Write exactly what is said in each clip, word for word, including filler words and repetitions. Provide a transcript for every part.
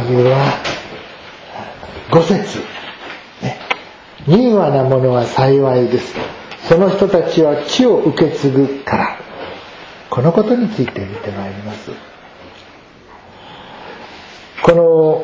いうはご節、ね、柔和なものは幸いです、その人たちは地を受け継ぐから。このことについて見てまいります。この、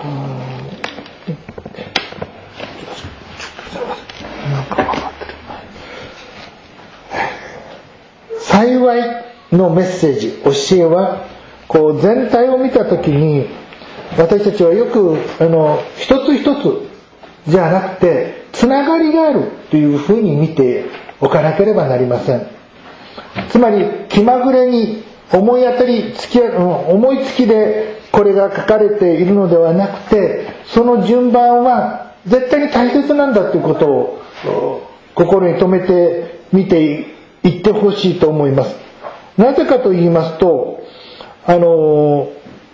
幸いのメッセージ、教えはこう全体を見たときに、私たちはよくあの一つ一つじゃなくてつながりがあるというふうに見ておかなければなりません。つまり気まぐれに思い当たりつき思いつきでこれが書かれているのではなくて、その順番は絶対に大切なんだということを心に留めてみていってほしいと思います。なぜかと言いますと、あの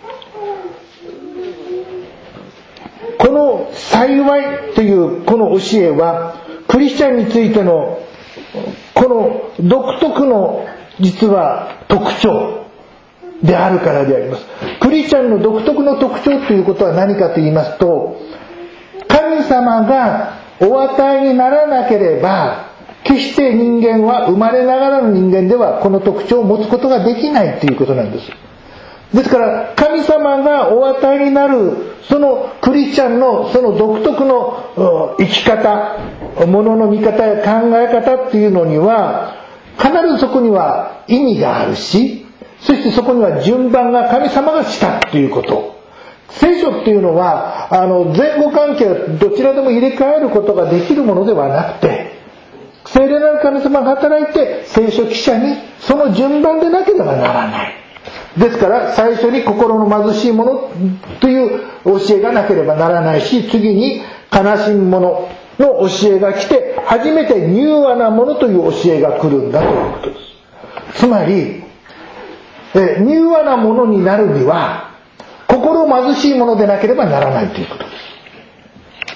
この幸いというこの教えはクリスチャンについてのこの独特の実は特徴であるからであります。クリスチャンの独特の特徴ということは何かと言いますと、神様がお与えにならなければ決して人間は生まれながらの人間ではこの特徴を持つことができないということなんです。ですから神様がお与えになるそのクリスチャンのその独特の生き方、ものの見方や考え方っていうのには必ずそこには意味があるし、そしてそこには順番が神様がしたということ。聖書っていうのはあの前後関係はどちらでも入れ替えることができるものではなくて、聖霊なる神様が働いて聖書記者にその順番でなければならない。ですから最初に心の貧しいものという教えがなければならないし、次に悲しむものの教えが来て初めて柔和なものという教えが来るんだということです。つまりえ柔和なものになるには心貧しいものでなければならないということです。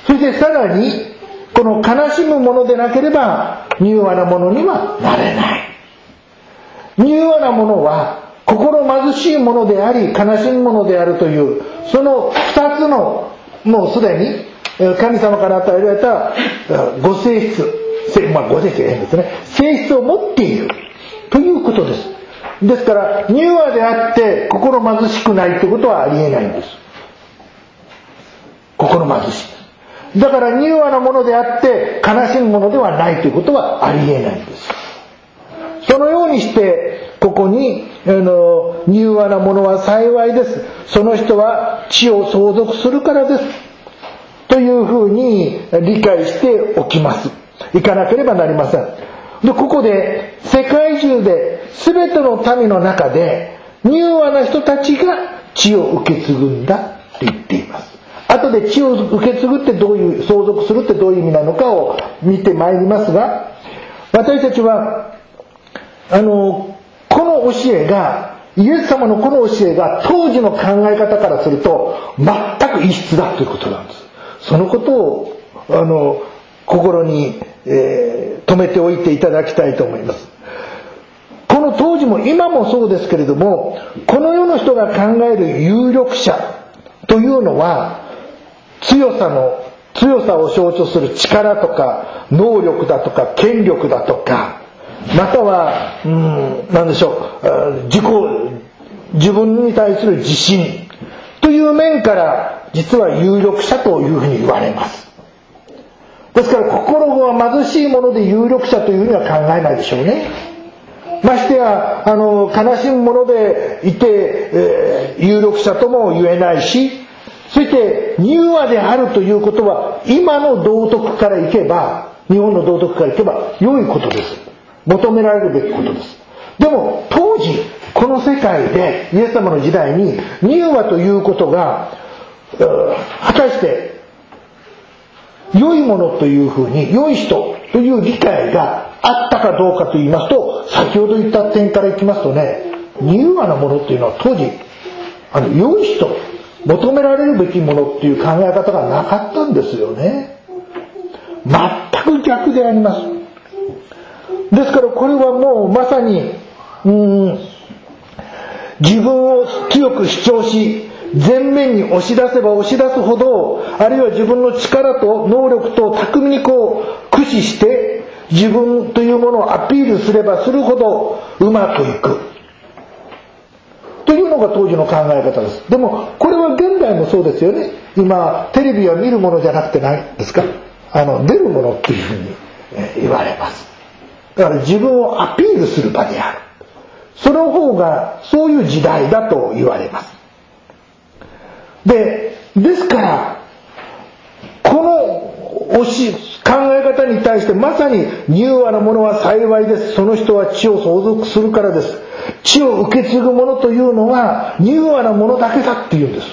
そしてさらにこの悲しむものでなければ柔和なものにはなれない。柔和なものは心貧しいものであり悲しむものであるというその二つのもうすでに神様から与えられたご性質、まあご性質が変ですね、性質を持っているということです。ですから柔和であって心貧しくないということはありえないんです。心貧しい。だから柔和なものであって悲しむものではないということはありえないんです。そのようにしてここにあの柔和なものは幸いです、その人は地を相続するからですというふうに理解しておきますいかなければなりません。でここで世界中で全ての民の中で柔和な人たちが地を受け継ぐんだって言っています。後で地を受け継ぐってどういう、相続するってどういう意味なのかを見てまいりますが、私たちはあのこの教えがイエス様のこの教えが当時の考え方からすると全く異質だということなんです。そのことをあの心に、えー、留めておいていただきたいと思います。この当時も今もそうですけれども、この世の人が考える有力者というのは強さの強さを象徴する力とか能力だとか権力だとか、またはうーん何でしょう、自己自分に対する自信という面から実は有力者というふうに言われます。ですから心が貧しいもので有力者というふうには考えないでしょうね。ましてやあの悲しむものでいて、えー、有力者とも言えないし、そして柔和であるということは今の道徳からいけば、日本の道徳からいけば良いことです。求められるべきことです。でも当時この世界でイエス様の時代に柔和ということが果たして良いものというふうに、良い人という理解があったかどうかと言いますと、先ほど言った点からいきますとね、柔和なものっていうのは当時あの良い人、求められるべきものっていう考え方がなかったんですよね。全く逆であります。ですからこれはもうまさにうーん自分を強く主張し前面に押し出せば押し出すほど、あるいは自分の力と能力と巧みにこう駆使して自分というものをアピールすればするほどうまくいくというのが当時の考え方です。でもこれは現代もそうですよね。今テレビは見るものじゃなくて何ですか、あの出るものっていうふうに言われます。だから自分をアピールする場である、その方がそういう時代だと言われます。で、ですからこの教え考え方に対してまさに柔和なものは幸いです、その人は地を相続するからです、地を受け継ぐものというのは柔和なものだけだっていうんです。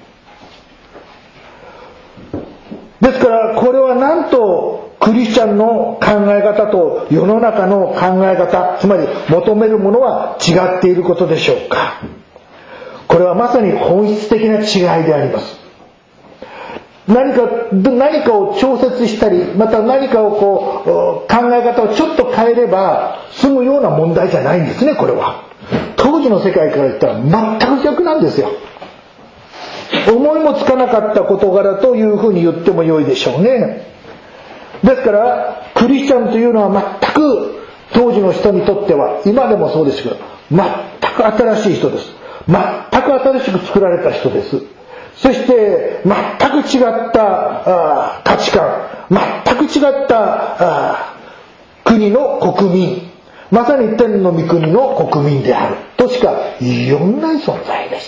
ですからこれはなんとクリスチャンの考え方と世の中の考え方、つまり求めるものは違っていることでしょうか。これはまさに本質的な違いであります。何か何かを調節したり、また何かをこう考え方をちょっと変えれば済むような問題じゃないんですね。これは当時の世界から言ったら全く逆なんですよ。思いもつかなかった事柄というふうに言っても良いでしょうね。ですからクリスチャンというのは全く当時の人にとっては、今でもそうですけど、全く新しい人です。全く新しく作られた人です。そして全く違ったあ価値観、全く違ったあ国の国民、まさに天の御国の国民であるとしか言いようのない存在でした。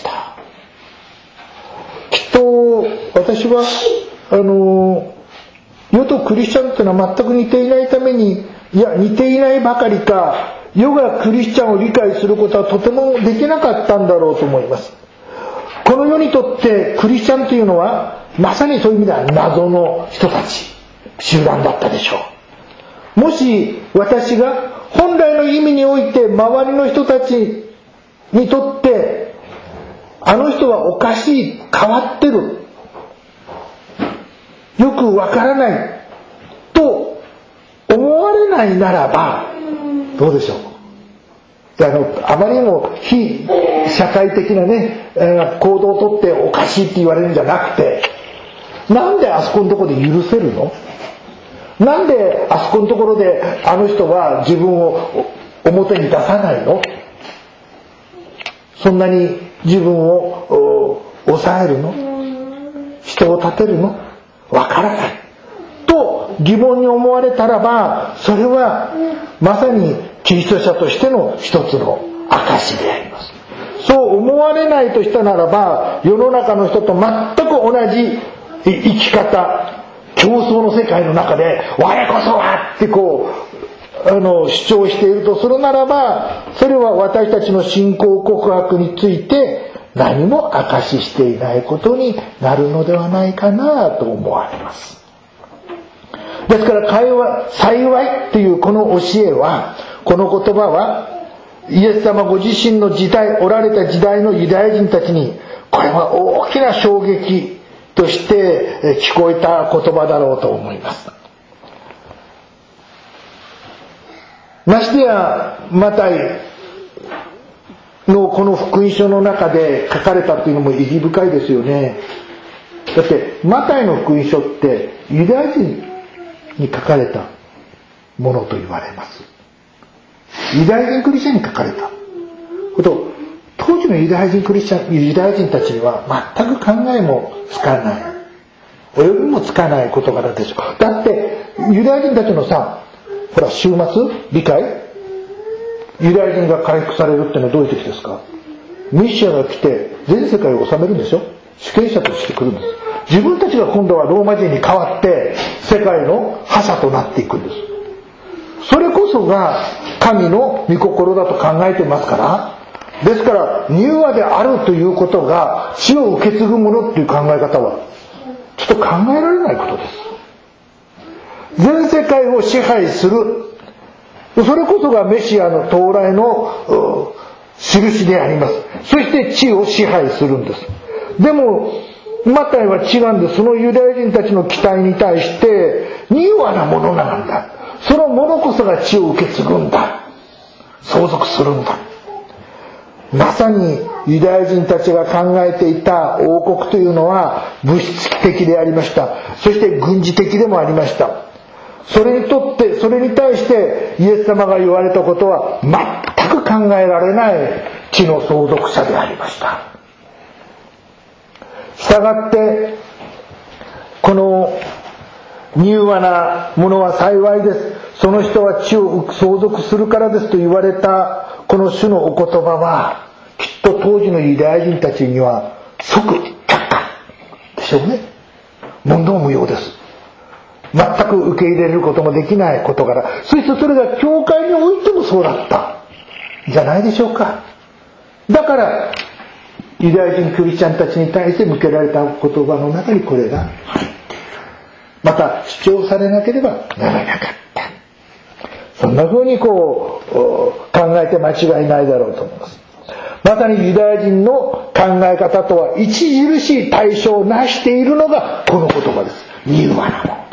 きっと私はあの世とクリスチャンというのは全く似ていないために、いや似ていないばかりか、世がクリスチャンを理解することはとてもできなかったんだろうと思います。この世にとってクリスチャンというのはまさにそういう意味では謎の人たち、集団だったでしょう。もし私が本来の意味において周りの人たちにとってあの人はおかしい、変わってる、よくわからないと思われないならばどうでしょう。あのあまりにも非社会的なね、えー、行動をとっておかしいって言われるんじゃなくて、なんであそこのところで許せるの？なんであそこのところであの人は自分を表に出さないの？そんなに自分を抑えるの？人を立てるの？わからないと疑問に思われたらば、それはまさにキリスト者としての一つの証であります。そう思われないとしたならば、世の中の人と全く同じ生き方、競争の世界の中で我こそはってこうあの主張しているとするならば、それは私たちの信仰告白について何も証ししていないことになるのではないかなと思われます。ですから会話幸いというこの教えは、この言葉はイエス様ご自身の時代、おられた時代のユダヤ人たちにこれは大きな衝撃として聞こえた言葉だろうと思います。ましてやマタイのこの福音書の中で書かれたというのも意義深いですよね。だってマタイの福音書ってユダヤ人に書かれたものと言われます。ユダヤ人クリスチャンに書かれたこと、当時のユダヤ人クリスチャン、ユダヤ人たちには全く考えもつかない、及びもつかない事柄でしょう。だってユダヤ人たちのさ、ほら終末理解、ユダヤ人が回復されるってのはどういう時ですか？メシアが来て全世界を治めるんでしょ。主権者として来るんです。自分たちが今度はローマ人に代わって世界の覇者となっていくんです。それこそが神の御心だと考えていますから、ですから柔和であるということが死を受け継ぐものっていう考え方はちょっと考えられないことです。全世界を支配する、それこそがメシアの到来の印であります。そして地を支配するんです。でもマタイは違うんです。そのユダヤ人たちの期待に対して柔和なものなんだ、そのものこそが地を受け継ぐんだ、相続するんだ。まさにユダヤ人たちが考えていた王国というのは物質的でありました。そして軍事的でもありました。それにとってそれに対してイエス様が言われたことは全く考えられない地の相続者でありました。したがってこの柔和なものは幸いです、その人は地を相続するからですと言われたこの主のお言葉は、きっと当時のユダヤ人たちには即却下でしょうね。問答無用です。全く受け入れることもできない事柄、そしてそれが教会においてもそうだったじゃないでしょうか。だからユダヤ人クリスチャンたちに対して向けられた言葉の中にこれが入っている。また主張されなければならなかった。そんな風にこう考えて間違いないだろうと思います。まさにユダヤ人の考え方とは著しい対象を成しているのがこの言葉です。柔和なもの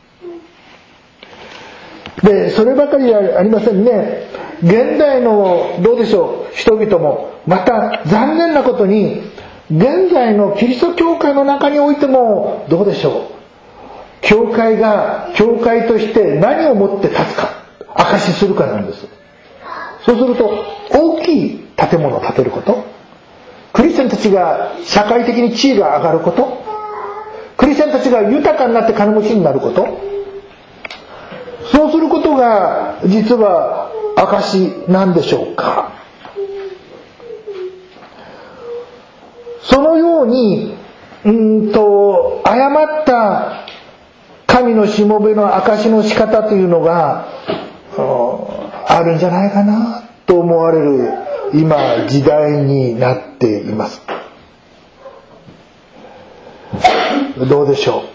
です。で、そればかりじゃありませんね。現代のどうでしょう、人々もまた残念なことに現在のキリスト教会の中においてもどうでしょう、教会が教会として何をもって立つか証しするかなんです。そうすると大きい建物を建てること、クリスチャンたちが社会的に地位が上がること、クリスチャンたちが豊かになって金持ちになること、そうすることが実は証なんでしょうか。そのようにうんと誤った神のしもべの証の仕方というのがあるんじゃないかなと思われる今時代になっています。どうでしょ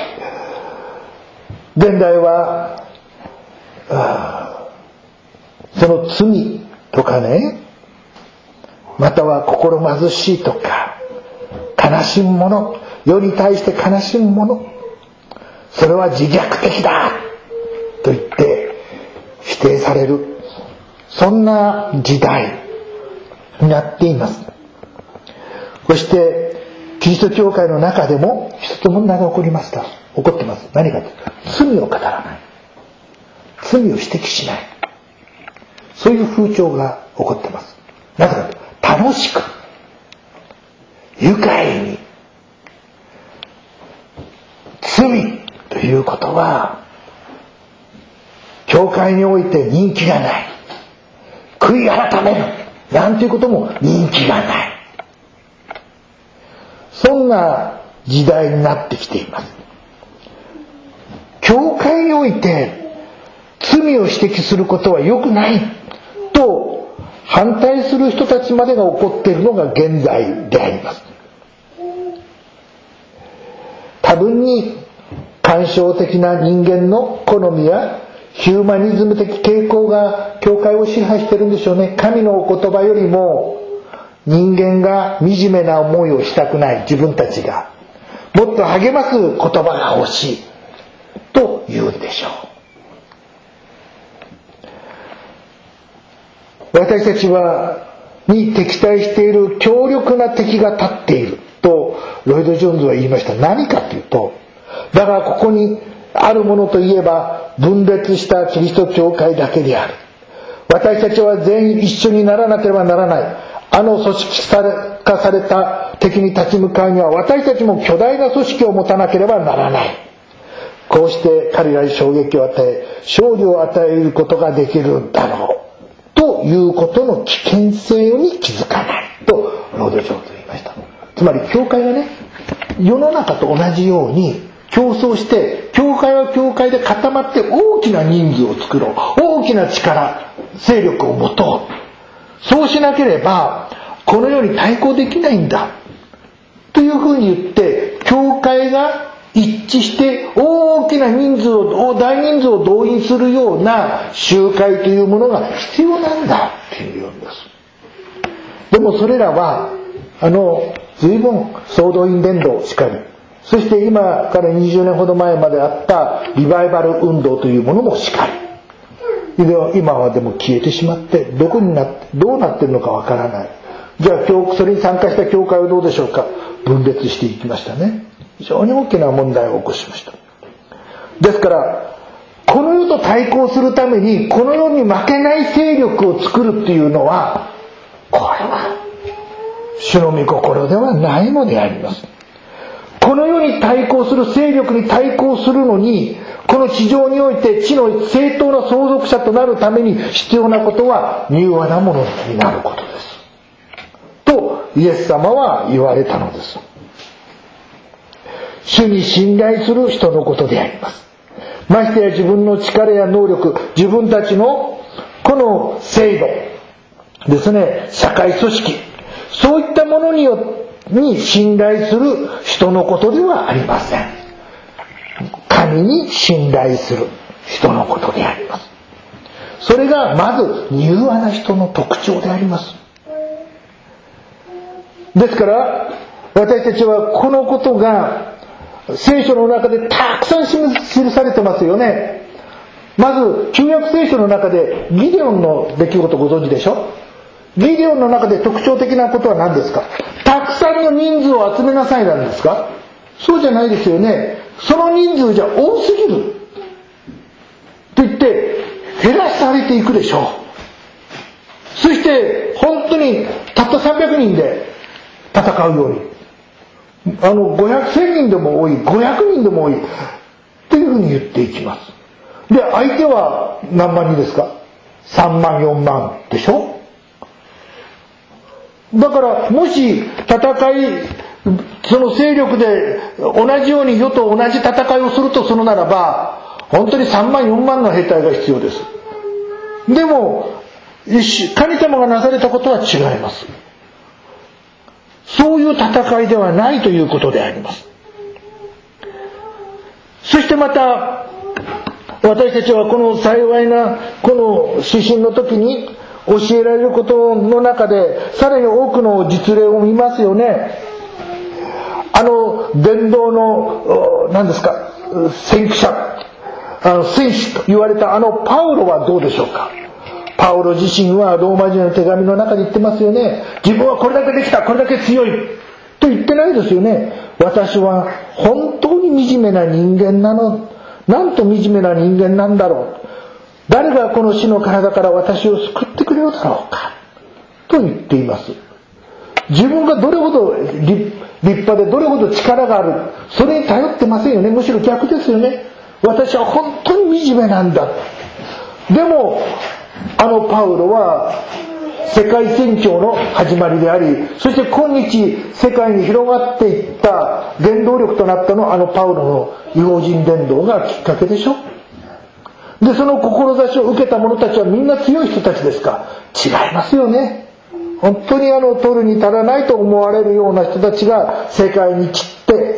う。現代はその罪とかね、または心貧しいとか悲しむもの、世に対して悲しむもの、それは自虐的だと言って否定される、そんな時代になっています。そしてキリスト教会の中でも一つ問題が起こりました。起こってます。何かというと、罪を語らない、罪を指摘しない、そういう風潮が起こってます。なぜかというと、楽しく愉快に罪ということは教会において人気がない、悔い改めるなんていうことも人気がない、そんな時代になってきています。教会において罪を指摘することは良くないと反対する人たちまでが起こっているのが現在であります。多分に感傷的な人間の好みやヒューマニズム的傾向が教会を支配しているんでしょうね。神のお言葉よりも人間が惨めな思いをしたくない、自分たちがもっと励ます言葉が欲しいと言うんでしょう。私たちはに敵対している強力な敵が立っているとロイド・ジョーンズは言いました。何かというと、だからここにあるものといえば分裂したキリスト教会だけである。私たちは全員一緒にならなければならない。あの組織化された敵に立ち向かうには私たちも巨大な組織を持たなければならない。こうして彼らに衝撃を与え勝利を与えることができるんだろうということの危険性に気づかないとロード・ジョーンズは言いました。つまり教会がね、世の中と同じように競争して、教会は教会で固まって大きな人数を作ろう、大きな力勢力を持とう、そうしなければこの世に対抗できないんだというふうに言って、教会が一致して大きな人数を大人数を動員するような集会というものが必要なんだっていうんです。でもそれらはあの随分総動員伝道しかり、そして今からにじゅうねんほど前まであったリバイバル運動というものもしかり、今はでも消えてしまって、どこになってどうなっているのかわからない、 じゃあそれに参加した教会はどうでしょうか。分裂していきましたね。非常に大きな問題を起こしました。ですからこの世と対抗するためにこの世に負けない勢力を作るっていうのは、これは主の御心ではないのであります。この世に対抗する勢力に対抗するのに、この地上において地の正当な相続者となるために必要なことは柔和なものになることですとイエス様は言われたのです。主に信頼する人のことであります。ましてや自分の力や能力、自分たちのこの制度ですね、社会組織、そういったものによってに信頼する人のことではありません。神に信頼する人のことであります。それがまず柔和な人の特徴であります。ですから私たちはこのことが聖書の中でたくさん記されてますよね。まず旧約聖書の中でギデオンの出来事ご存知でしょ。ギデオンの中で特徴的なことは何ですか。たくさんの人数を集めなさいなんですか。そうじゃないですよね。その人数じゃ多すぎると言って減らされていくでしょう。そして本当にたったさんびゃくにんで戦うように、あのごひゃくせんにんでも多い、ごひゃくにんでも多いというふうに言っていきます。で相手は何万人ですか。さんまんよんまんでしょ。だからもし戦いその勢力で同じように世と同じ戦いをするとするならば本当にさんまんよんまんの兵隊が必要です。でも神様がなされたことは違います。そういう戦いではないということであります。そしてまた私たちはこの幸いなこの指針の時に教えられることの中でさらに多くの実例を見ますよね。あの伝道の何ですか先駆者、あの戦士と言われたあのパウロはどうでしょうか。パウロ自身はローマ人の手紙の中で言ってますよね。自分はこれだけできた、これだけ強いと言ってないですよね。私は本当に惨めな人間なの、なんと惨めな人間なんだろう、誰がこの死の体から私を救ってくれるだろうかと言っています。自分がどれほど 立, 立派でどれほど力がある、それに頼ってませんよね。むしろ逆ですよね。私は本当に惨めなんだ。でもあのパウロは世界宣教の始まりであり、そして今日世界に広がっていった原動力となったのはあのパウロの異邦人伝道がきっかけでしょ。でその志を受けた者たちはみんな強い人たちですか。違いますよね。本当にあの取るに足らないと思われるような人たちが世界に散って、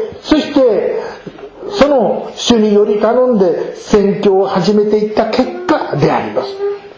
そしてその主により頼んで宣教を始めていった結果であります。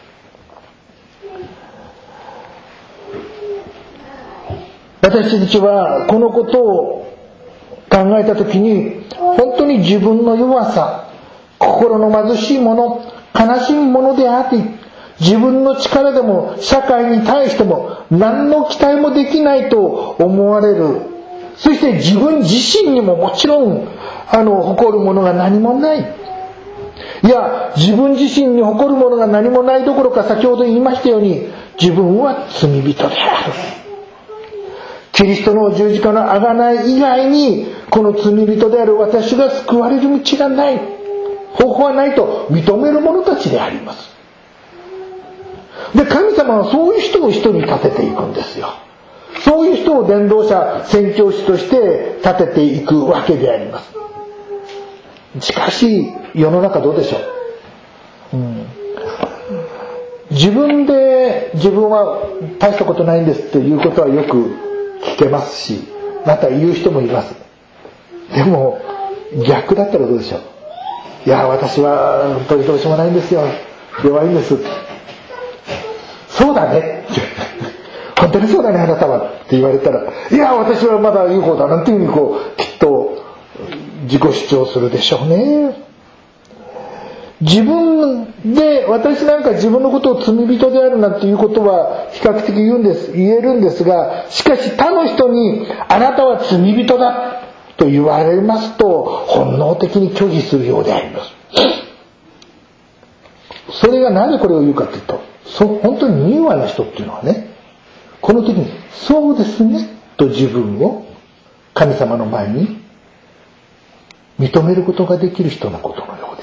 私たちはこのことを考えたときに本当に自分の弱さ、心の貧しいもの、悲しいものであり、自分の力でも社会に対しても何の期待もできないと思われる。そして自分自身にももちろんあの誇るものが何もない。いや自分自身に誇るものが何もないどころか、先ほど言いましたように自分は罪人である。キリストの十字架の贖い以外にこの罪人である私が救われる道がない、方法はないと認める者たちであります。で神様はそういう人を人に立てていくんですよ。そういう人を伝道者、宣教師として立てていくわけであります。しかし世の中どうでしょう、うん、自分で自分は大したことないんですということはよく聞けますし、また言う人もいます。でも逆だったらどうでしょう。いや私は本当にどうしようもないんですよ、弱いんです。そうだね本当にそうだねあなたはって言われたら、いや私はまだいい方だなんていうふうにこうきっと自己主張するでしょうね。 自分で、私なんか自分のことを罪人であるなんていうことは比較的言うんです、言えるんですが、しかし他の人にあなたは罪人だと言われますと、本能的に拒否するようであります。それがなぜこれを言うかというと、そう本当に柔和な人っていうのはね、この時にそうですねと自分を神様の前に認めることができる人のことのようです。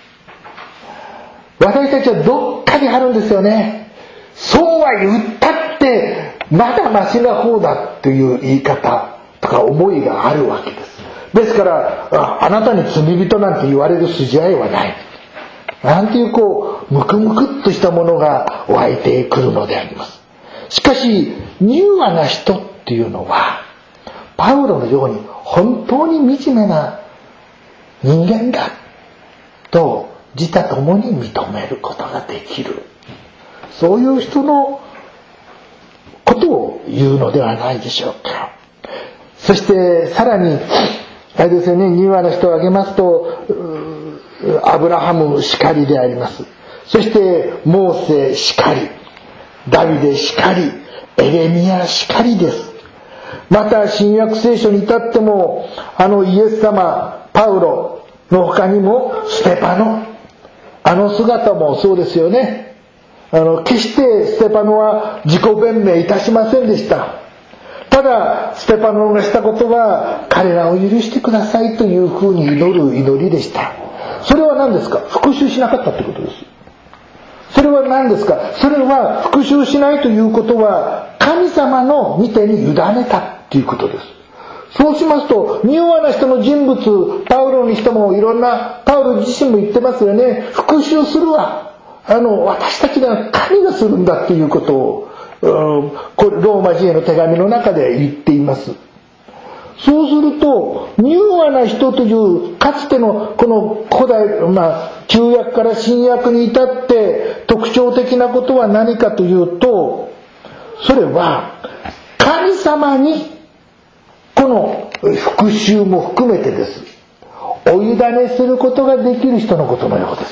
私たちはどっかにあるんですよね。そうは言ったってまだマシな方だという言い方とか思いがあるわけです。ですから あ, あなたに罪人なんて言われる筋合いはないなんていうこうムクムクっとしたものが湧いてくるのであります。しかし柔和な人っていうのはパウロのように本当に惨めな人間だと自他ともに認めることができる、そういう人のことを言うのではないでしょうか。そしてさらにあれですよね、柔和な人を挙げますとアブラハムしかりであります。そしてモーセしかり、ダビデしかり、エレミヤしかりです。また新約聖書に至ってもあのイエス様、パウロの他にもステパノ、あの姿もそうですよね。あの決してステパノは自己弁明いたしませんでした。ただステパノがしたことは彼らを許してくださいというふうに祈る祈りでした。それは何ですか？復讐しなかったってことです。それは何ですか？それは復讐しないということは神様の御手に委ねたっていうことです。そうしますと柔和な人の人物、パウロにしてもいろんな、パウロ自身も言ってますよね。復讐するはあの私たちが神がするんだっていうことを、うん、ローマ人への手紙の中で言っています。そうすると柔和な人というかつてのこの古代、まあ、旧約から新約に至って特徴的なことは何かというと、それは神様にこの復讐も含めてです、お委ねすることができる人のことのようです。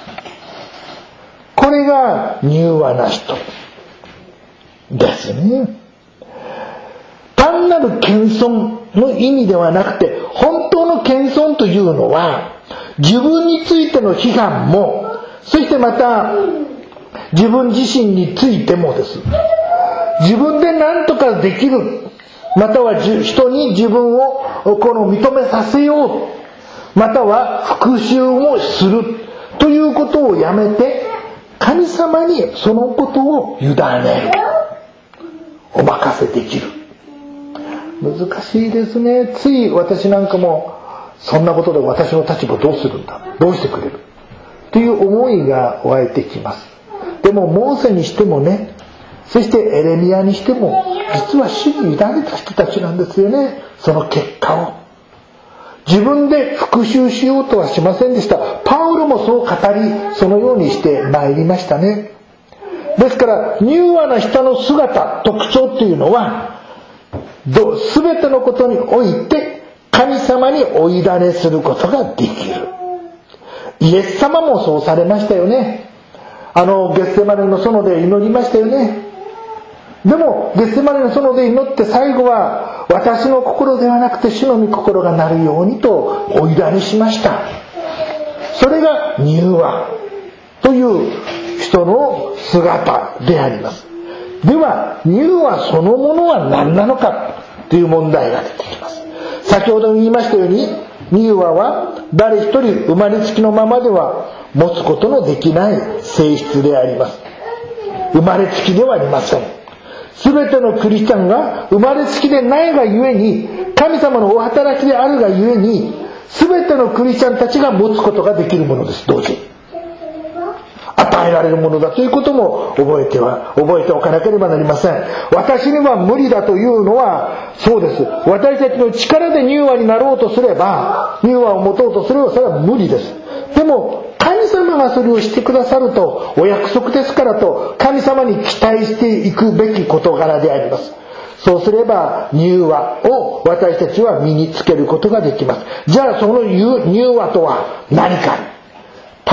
これが柔和な人ですね。単なる謙遜の意味ではなくて、本当の謙遜というのは自分についての批判も、そしてまた自分自身についてもです。自分で何とかできる、または人に自分をこの認めさせよう、または復讐をするということをやめて神様にそのことを委ねる、お任せできる。難しいですね。つい私なんかもそんなことで私の立場どうするんだ、どうしてくれるという思いが湧いてきます。でもモーセにしてもね、そしてエレミヤにしても実は主に委ねた人たちなんですよね。その結果を自分で復讐しようとはしませんでした。パウロもそう語り、そのようにして参りましたね。ですから柔和な人の姿、特徴っていうのはすべてのことにおいて神様にお委ねすることができる。イエス様もそうされましたよね。あのゲッセマネの園で祈りましたよね。でもゲッセマネの園で祈って最後は私の心ではなくて主の御心がなるようにとお委ねしました。それが柔和という人の姿であります。では柔和そのものは何なのかという問題が出てきます。先ほど言いましたように、柔和は誰一人生まれつきのままでは持つことのできない性質であります。生まれつきではありません。すべてのクリスチャンが生まれつきでないがゆえに、神様のお働きであるがゆえに、すべてのクリスチャンたちが持つことができるものです。同時に与えられるものだということも覚えては覚えておかなければなりません。私には無理だというのはそうです。私たちの力で柔和になろうとすれば、柔和を持とうとすればそれは無理です。でも神様がそれをしてくださるとお約束ですからと、神様に期待していくべき事柄であります。そうすれば柔和を私たちは身につけることができます。じゃあその柔和とは何か。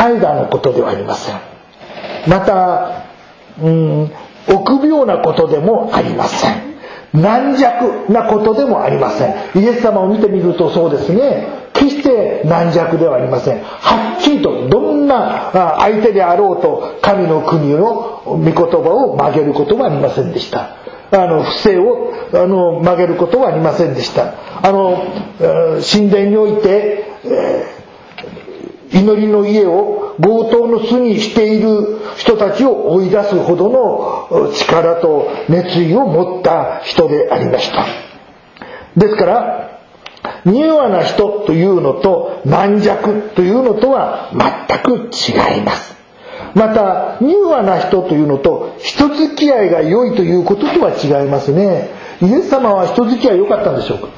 怠惰のことではありません。また、うん、臆病なことでもありません。軟弱なことでもありません。イエス様を見てみるとそうですね、決して軟弱ではありません。はっきりとどんな相手であろうと神の国の御言葉を曲げることはありませんでした。あの不正をあの曲げることはありませんでした。あの神殿において、えー、祈りの家を強盗の巣にしている人たちを追い出すほどの力と熱意を持った人でありました。ですから柔和な人というのと軟弱というのとは全く違います。また柔和な人というのと人付き合いが良いということとは違いますね。イエス様は人付き合い良かったんでしょうか。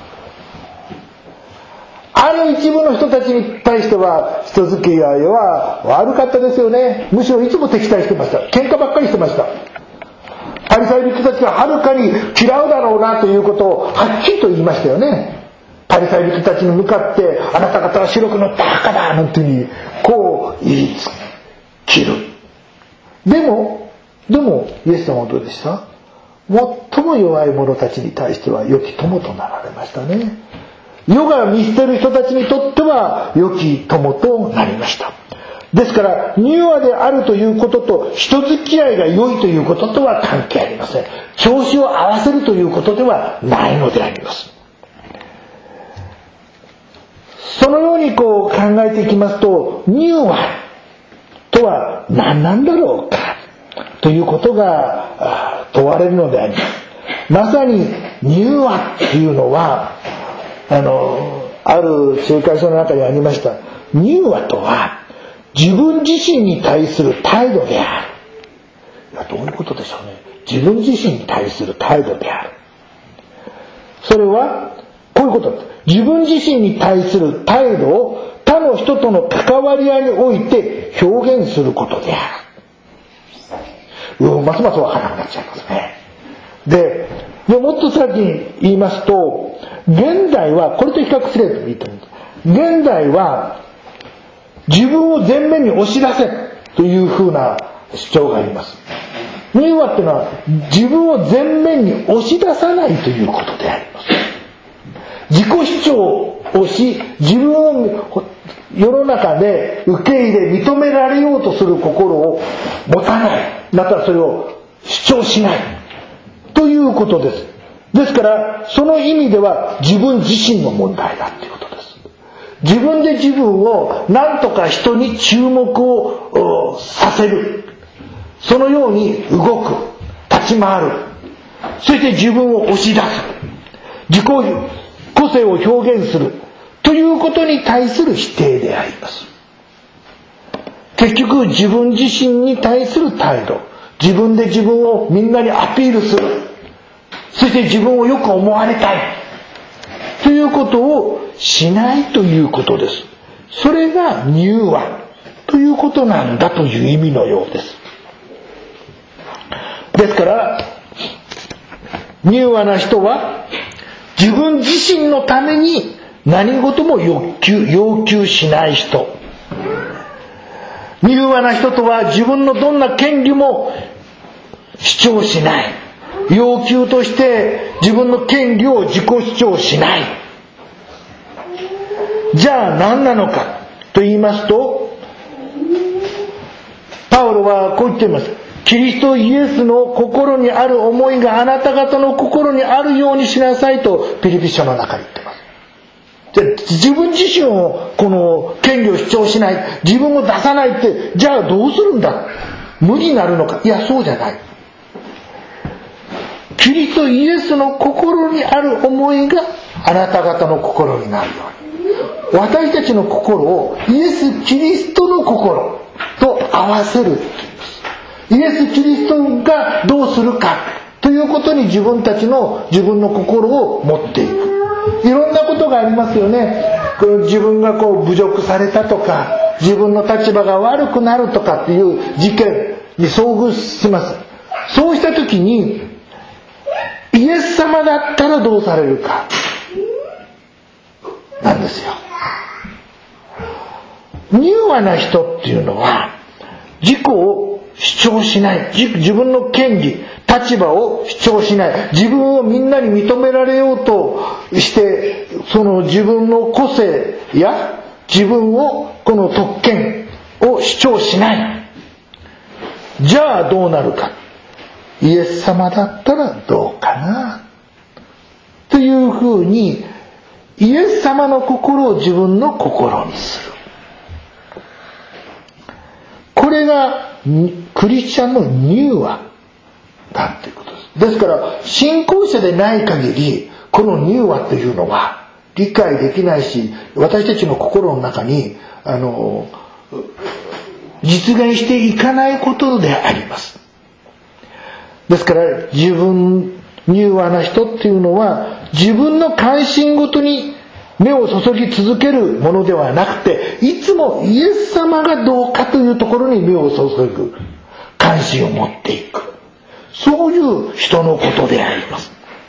ある一部の人たちに対しては人付き合いは悪かったですよね。むしろいつも敵対してました。喧嘩ばっかりしてました。パリサイ人たちがはるかに嫌うだろうなということをはっきりと言いましたよね。パリサイ人たちに向かってあなた方は白く塗った赤だなんていうふうにこう言いつける。でもでもイエス様はどうでした？最も弱い者たちに対しては良き友となられましたね。世が見捨てる人たちにとっては良き友となりました。ですから柔和であるということと人付き合いが良いということとは関係ありません。調子を合わせるということではないのであります。そのようにこう考えていきますと、柔和とは何なんだろうかということが問われるのであります。まさに柔和というのはあのある聖書の中にありました。柔和とは自分自身に対する態度である。いや、どういうことでしょうね。自分自身に対する態度である。それはこういうことです。自分自身に対する態度を他の人との関わり合いにおいて表現することである。うん、ますますわからなくなっちゃいますね。で、でもっと先に言いますと、現代はこれと比較すればいいと思うんです。現代は自分を前面に押し出せというふうな主張があります。柔和っていうのは自分を前面に押し出さないということであります。自己主張をし、自分を世の中で受け入れ認められようとする心を持たない、またそれを主張しないということです。ですからその意味では自分自身の問題だということです。自分で自分を何とか人に注目をさせる、そのように動く、立ち回る、そして自分を押し出す、自己個性を表現するということに対する否定であります。結局自分自身に対する態度、自分で自分をみんなにアピールする、そして自分をよく思われたいということをしないということです。それが柔和ということなんだという意味のようです。ですから柔和な人は自分自身のために何事も欲求要求しない人。柔和な人とは自分のどんな権利も主張しない、要求として自分の権利を自己主張しない。じゃあ何なのかと言いますと、パウロはこう言っています。キリストイエスの心にある思いがあなた方の心にあるようにしなさいとピリピ書の中に言っています。で、自分自身をこの権利を主張しない、自分を出さないって、じゃあどうするんだ、無になるのか。いや、そうじゃない。キリストイエスの心にある思いがあなた方の心になるように、私たちの心をイエス・キリストの心と合わせる。イエス・キリストがどうするかということに自分たちの自分の心を持っていく。いろんなことがありますよね。自分がこう侮辱されたとか、自分の立場が悪くなるとかっていう事件に遭遇します。そうした時にイエス様だったらどうされるかなんですよ。 柔和な人っていうのは自己を主張しない、自分の権利立場を主張しない、自分をみんなに認められようとしてその自分の個性や自分をこの特権を主張しない。じゃあどうなるか、イエス様だったらどうかなというふうに、イエス様の心を自分の心にする。これがクリスチャンの柔和だということです。ですから信仰者でない限りこの柔和というのは理解できないし、私たちの心の中にあの実現していかないことであります。ですから自分柔和な人っていうのは自分の関心ごとに目を注ぎ続けるものではなくて、いつもイエス様がどうかというところに目を注ぐ、関心を持っていく、そういう人のことであります。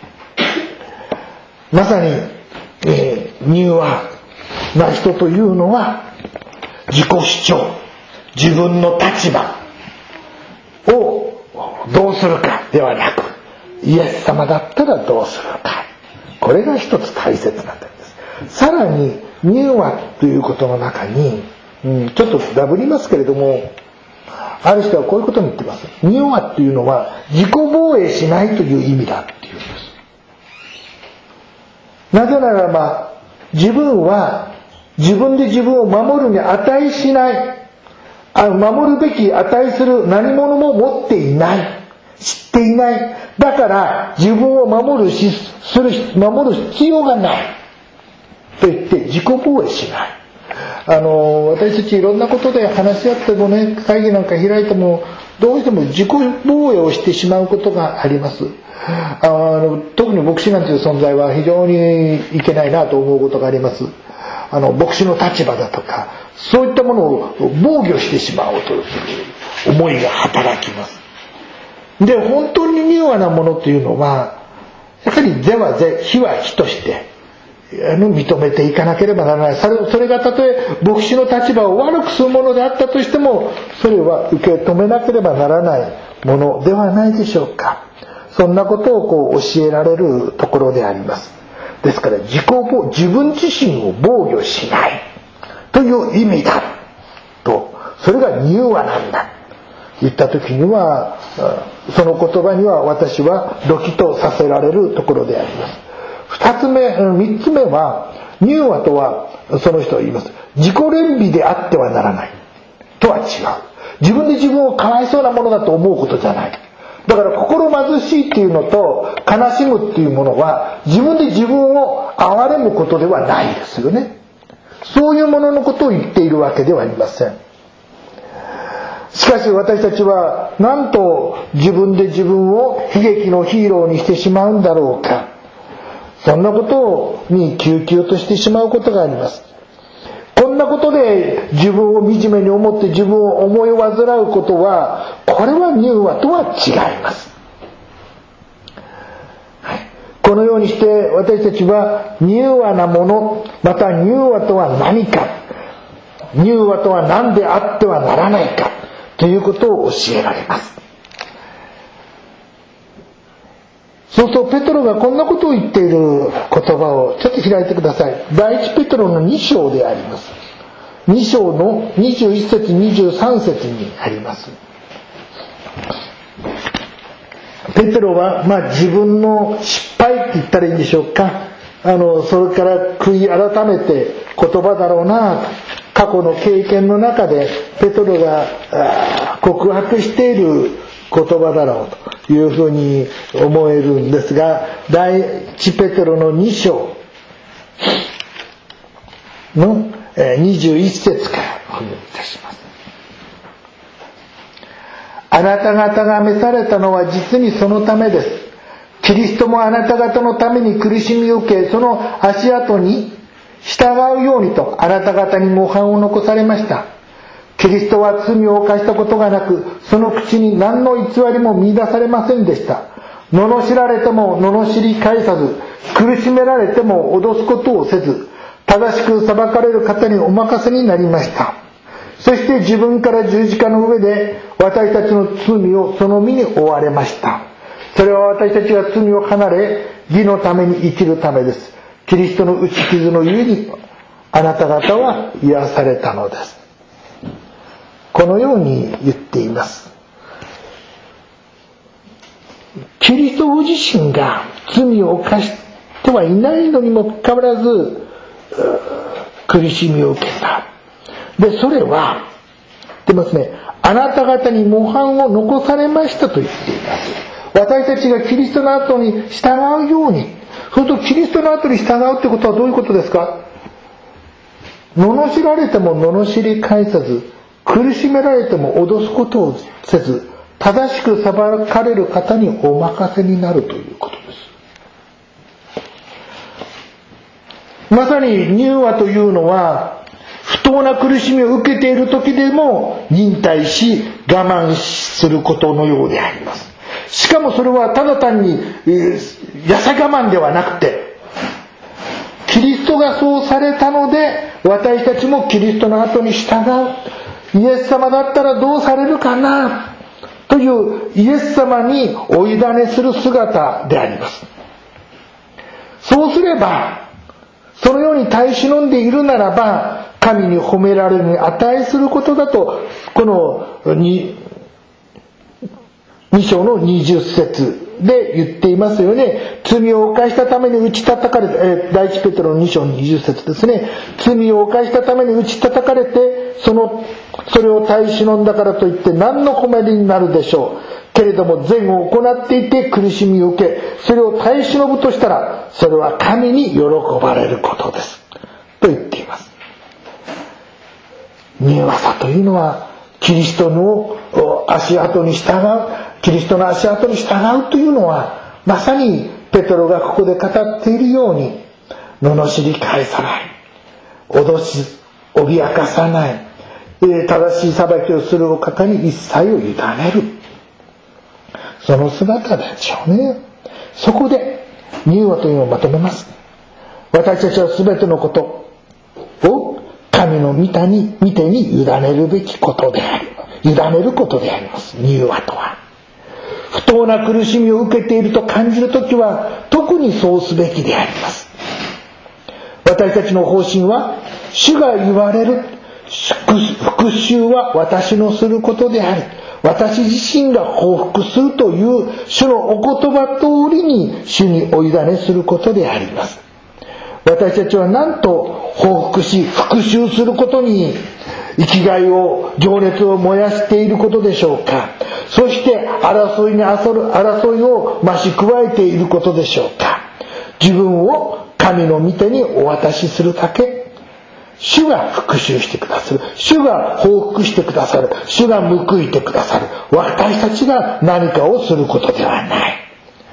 まさに、えー、柔和な人というのは自己主張、自分の立場をどうするかではなく、イエス様だったらどうするか、これが一つ大切な点です。さらに柔和ということの中に、うん、ちょっとダブりますけれども、ある人はこういうことに言ってます。柔和というのは自己防衛しないという意味だっていうんです。なぜならば自分は自分で自分を守るに値しない、あ守るべき値する何者も持っていない、知っていない、だから自分を守るしする守る必要がないと言って自己防衛しない。あの私たちいろんなことで話し合ってもね、会議なんか開いてもどうしても自己防衛をしてしまうことがあります。あの特に牧師なんていう存在は非常にいけないなと思うことがあります。あの牧師の立場だとかそういったものを防御してしまおうという思いが働きます。で本当に柔和なものというのはやはり是は是、非は非として認めていかなければならない。それ、それがたとえ牧師の立場を悪くするものであったとしても、それは受け止めなければならないものではないでしょうか。そんなことをこう教えられるところであります。ですから自己防自分自身を防御しないという意味だと、それが柔和なんだ言った時には、その言葉には私はドキッとさせられるところであります。二つ目、三つ目は、柔和とはその人は言います。自己憐憫であってはならないとは違う。自分で自分をかわいそうなものだと思うことじゃない。だから心貧しいっていうのと悲しむっていうものは自分で自分を憐れむことではないですよね。そういうもののことを言っているわけではありません。しかし私たちはなんと自分で自分を悲劇のヒーローにしてしまうんだろうか。そんなことに救急としてしまうことがあります。こんなことで自分を惨めに思って自分を思い煩うことは、これは柔和とは違います。はい、このようにして私たちは柔和なもの、また柔和とは何か、柔和とは何であってはならないかということを教えられます。そうするとペトロがこんなことを言っている言葉をちょっと開いてください。第一ペトロのに章であります。に章のにじゅういち節にじゅうさん節にあります。ペテロは、まあ、自分の失敗って言ったらいいんでしょうか、あのそれから悔い改めて言葉だろうな、過去の経験の中でペテロが告白している言葉だろうというふうに思えるんですが、第一ペテロのに章のにじゅういち節からお読みいたします。あなた方が召されたのは実にそのためです。キリストもあなた方のために苦しみを受け、その足跡に従うようにとあなた方に模範を残されました。キリストは罪を犯したことがなく、その口に何の偽りも見出されませんでした。罵られても罵り返さず、苦しめられても脅すことをせず、正しく裁かれる方にお任せになりました。 そして自分から十字架の上で私たちの罪をその身に負われました。それは私たちが罪を離れ義のために生きるためです。キリストの打ち傷のゆえにあなた方は癒されたのです。このように言っています。キリストご自身が罪を犯してはいないのにもかかわらず苦しみを受けた。で、それは言ってますね、あなた方に模範を残されましたと言っています。私たちがキリストの後に従うように。そうするとキリストの後に従うってことはどういうことですか？罵られても罵り返さず、苦しめられても脅すことをせず、正しく裁かれる方にお任せになるということです。まさに柔和というのは、不当な苦しみを受けている時でも忍耐し我慢することのようであります。しかもそれはただ単に、えー、やさ我慢ではなくて、キリストがそうされたので私たちもキリストの後に従う。イエス様だったらどうされるかなというイエス様にお委ねする姿であります。そうすれば、そのように耐え忍んでいるならば神に褒められるに値することだと、このにに章のにじゅっ節で言っていますよね。罪を犯したために打ち叩かれて、えー、第一ペテロのに章のにじゅっ節ですね。罪を犯したために打ち叩かれて、そのそれを耐え忍んだからといって何の褒めになるでしょう。けれども善を行っていて苦しみを受け、それを耐え忍ぶとしたら、それは神に喜ばれることですと言っています。柔和さというのはキリストの足跡に従う、キリストの足跡に従うというのは、まさにペテロがここで語っているように、罵り返さない、脅し脅かさない、正しい裁きをするお方に一切を委ねる、その姿でしょうね。そこで柔和というのをまとめます。私たちは全てのことを神の御手に御手に委ねるべきことであり委ねることであります。柔和とは不当な苦しみを受けていると感じるときは特にそうすべきであります。私たちの方針は、主が言われる復讐は私のすることであり、私自身が報復するという主のお言葉通りに主にお委ねすることであります。私たちはなんと報復し復讐することに生きがいを情熱を燃やしていることでしょうか。そして争いに争いを増し加えていることでしょうか。自分を神の御手にお渡しするだけ、主が復讐してくださる、主が報復してくださる、主が報いてくださる、私たちが何かをすることではない。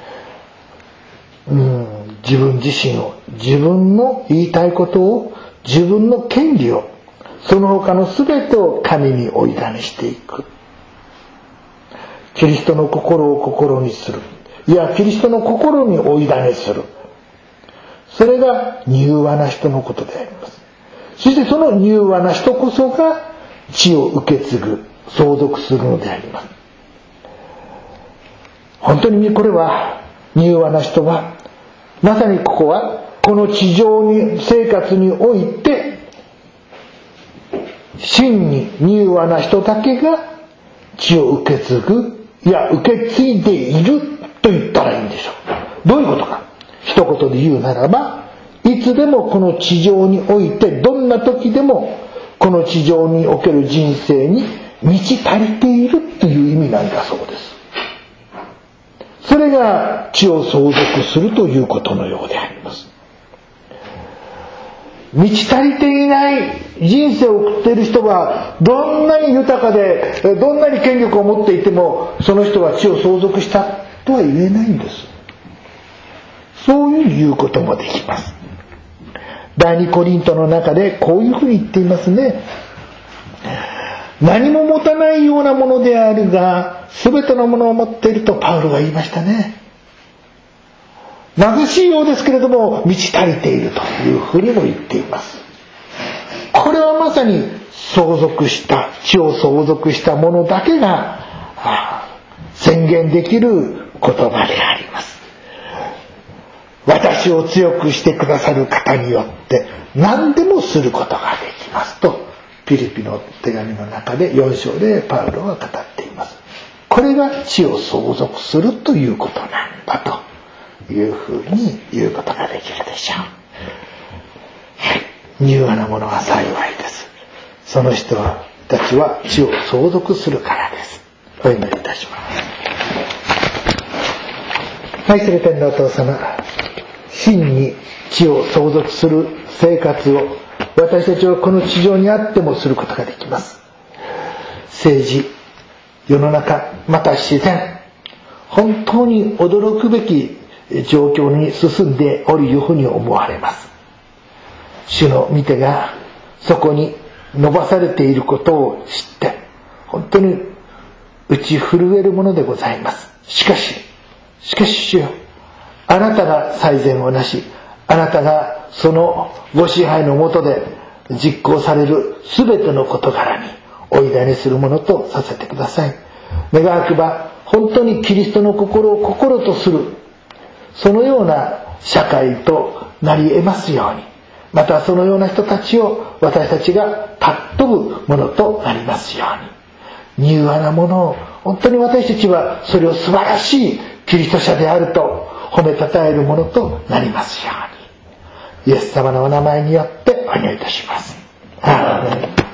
うん自分自身を、自分の言いたいことを、自分の権利を、その他の全てを神にお委ねしていく。キリストの心を心にする。いや、キリストの心にお委ねする。それが柔和な人のことであります。そしてその柔和な人こそが地を受け継ぐ、相続するのであります。本当にこれは、柔和な人は、まさにここはこの地上に生活において真に柔和な人だけが地を受け継ぐ、いや受け継いでいると言ったらいいんでしょう。どういうことか、一言で言うならば、いつでもこの地上において、どんな時でもこの地上における人生に満ち足りているという意味なんだそうです。それが地を相続するということのようであります。満ち足りていない人生を送っている人は、どんなに豊かでどんなに権力を持っていても、その人は地を相続したとは言えないんです。そういうこともできます。第二コリントの中でこういうふうに言っていますね。何も持たないようなものであるが、全てのものを持っているとパウロが言いましたね。貧しいようですけれども満ち足りているというふうにも言っています。これはまさに相続した地を相続した者だけが宣言できる言葉であります。私を強くしてくださる方によって何でもすることができますと、ピリピの手紙の中でよん章でパウロは語っています。これが地を相続するということなんだというふうに言うことができるでしょう。はい、柔和なものは幸いです。その人たちは地を相続するからです。お祈りいたします。愛する天のお父様、真に地を相続する生活を私たちはこの地上にあってもすることができます。政治、世の中、また自然、本当に驚くべき状況に進んでおるように思われます。主の御手がそこに伸ばされていることを知って本当に打ち震えるものでございます。しかししかし主よ、あなたが最善をなし、あなたがそのご支配の下で実行されるすべての事柄にお委ねするものとさせてください。願わくば本当にキリストの心を心とする、そのような社会となり得ますように、またそのような人たちを私たちが尊ぶものとなりますように、柔和なものを本当に私たちはそれを素晴らしいキリスト者であると褒めたたえるものとなりますように、イエス様のお名前によってお祈りいたします。アーメン。